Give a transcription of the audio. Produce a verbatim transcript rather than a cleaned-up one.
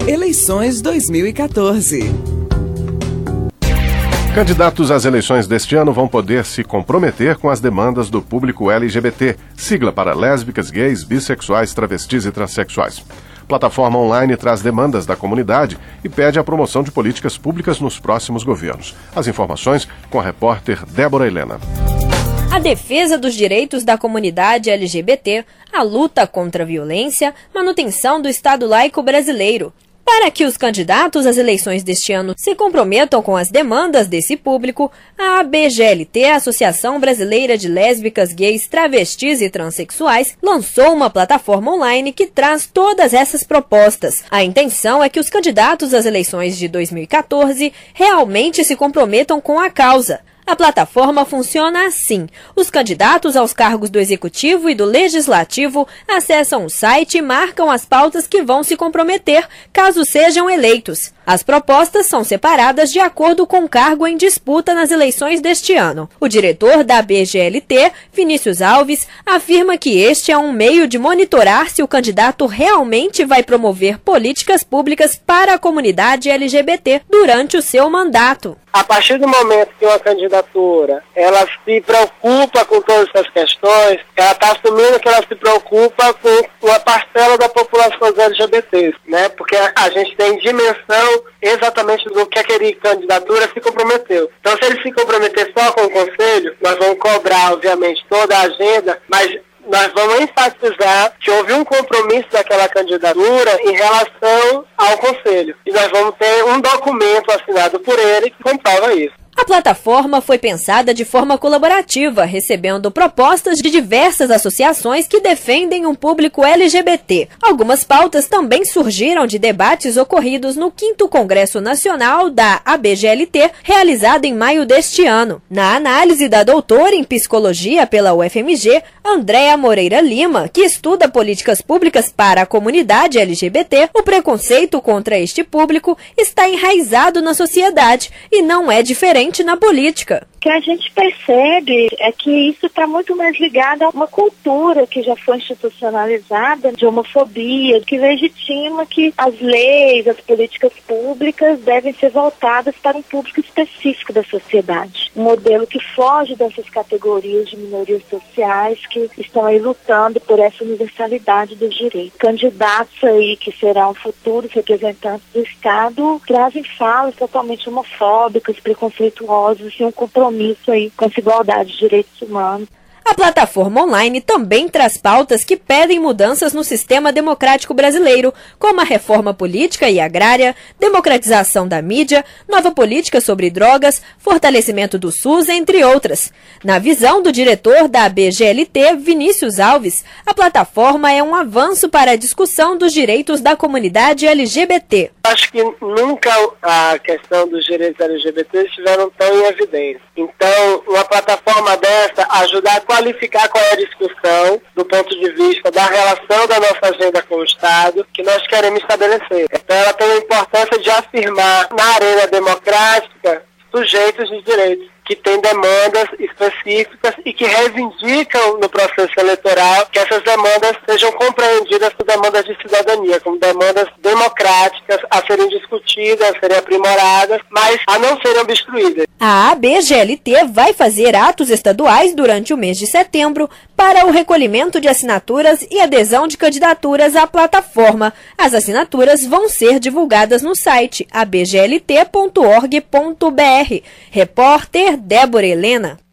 Eleições dois mil e quatorze. Candidatos às eleições deste ano vão poder se comprometer com as demandas do público L G B T, sigla para lésbicas, gays, bissexuais, travestis e transexuais. A plataforma online traz demandas da comunidade e pede a promoção de políticas públicas nos próximos governos. As informações com a repórter Débora Helena. A defesa dos direitos da comunidade L G B T, a luta contra a violência, manutenção do Estado laico brasileiro. Para que os candidatos às eleições deste ano se comprometam com as demandas desse público, a A B G L T, Associação Brasileira de Lésbicas, Gays, Travestis e Transsexuais, lançou uma plataforma online que traz todas essas propostas. A intenção é que os candidatos às eleições de dois mil e quatorze realmente se comprometam com a causa. A plataforma funciona assim. Os candidatos aos cargos do Executivo e do Legislativo acessam o site e marcam as pautas que vão se comprometer, caso sejam eleitos. As propostas são separadas de acordo com o cargo em disputa nas eleições deste ano. O diretor da A B G L T, Vinícius Alves, afirma que este é um meio de monitorar se o candidato realmente vai promover políticas públicas para a comunidade L G B T durante o seu mandato. A partir do momento que uma candidatura ela se preocupa com todas essas questões, ela está assumindo que ela se preocupa com uma parcela da população L G B T, né? Porque a gente tem dimensão exatamente do que aquele candidatura se comprometeu. Então, se ele se comprometer só com o Conselho, nós vamos cobrar, obviamente, toda a agenda, mas nós vamos enfatizar que houve um compromisso daquela candidatura em relação ao Conselho. E nós vamos ter um documento assinado por ele que comprova isso. A plataforma foi pensada de forma colaborativa, recebendo propostas de diversas associações que defendem um público L G B T. Algumas pautas também surgiram de debates ocorridos no quinto Congresso Nacional da A B G L T, realizado em maio deste ano. Na análise da doutora em Psicologia pela U F M G, Andréa Moreira Lima, que estuda políticas públicas para a comunidade L G B T, o preconceito contra este público está enraizado na sociedade e não é diferente na política. O que a gente percebe é que isso está muito mais ligado a uma cultura que já foi institucionalizada de homofobia, que legitima que as leis, as políticas públicas devem ser voltadas para um público específico da sociedade. Um modelo que foge dessas categorias de minorias sociais que estão aí lutando por essa universalidade dos direitos. Candidatos aí que serão futuros representantes do Estado trazem falas totalmente homofóbicas, preconceituosas e um compromisso aí com essa igualdade de direitos humanos. A plataforma online também traz pautas que pedem mudanças no sistema democrático brasileiro, como a reforma política e agrária, democratização da mídia, nova política sobre drogas, fortalecimento do SUS, entre outras. Na visão do diretor da A B G L T, Vinícius Alves, a plataforma é um avanço para a discussão dos direitos da comunidade L G B T. Acho que nunca a questão dos direitos L G B T estiveram tão em evidência. Então, uma plataforma dessa ajuda a qualificar qual é a discussão do ponto de vista da relação da nossa agenda com o Estado que nós queremos estabelecer. Então, ela tem a importância de afirmar na arena democrática sujeitos de direitos que têm demandas específicas e que reivindicam no processo eleitoral que essas demandas sejam compreendidas como demandas de cidadania, como demandas democráticas a serem discutidas, a serem aprimoradas, mas a não serem obstruídas. A A B G L T vai fazer atos estaduais durante o mês de setembro para o recolhimento de assinaturas e adesão de candidaturas à plataforma. As assinaturas vão ser divulgadas no site a b g l t ponto org ponto b r. Repórter Débora Helena.